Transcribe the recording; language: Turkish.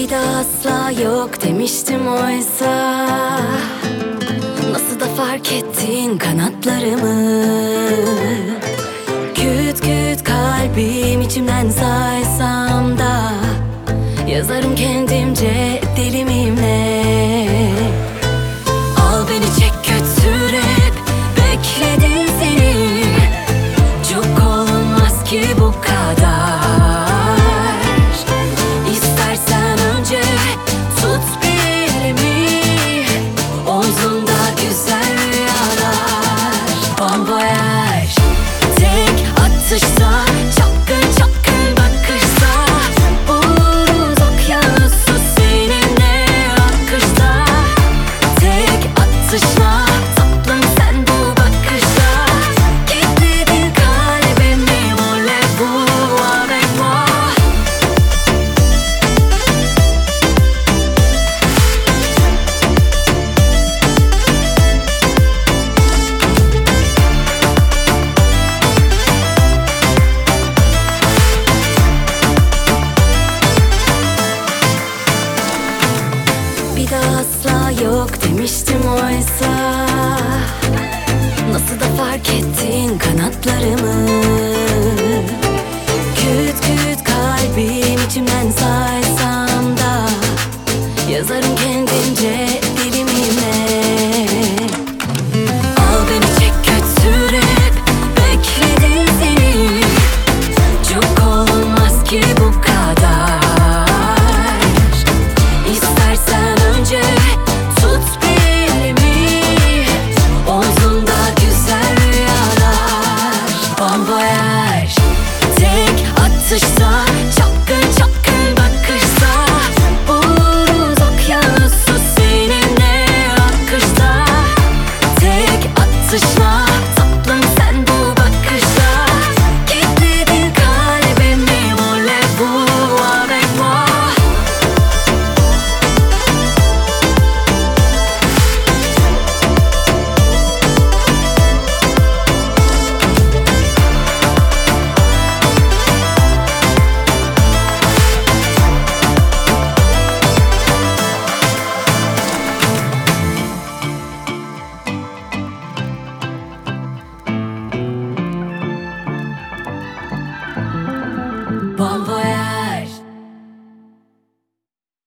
Bir daha asla yok demiştim oysa. Nasıl da fark ettin kanatlarımı. Küt küt kalbim içimden saysam da yazarım kendimce deli miyim ne? Al beni çek götür hep bekledim seni. Çok olmaz ki bu kadar. İstersen önce tut bir elimi, omzumda güzel rüyalar. Bon voyage. Tek atışta çapkın çapkın bakışta buluruz okyanusu seninle akışta. Tek atışla tatlım sen bu bakışta kilitledin kalbimi. Voulez-vous avec moi? Bir daha asla yok demiştim oysa. Nasıl da fark ettin kanatlarımı.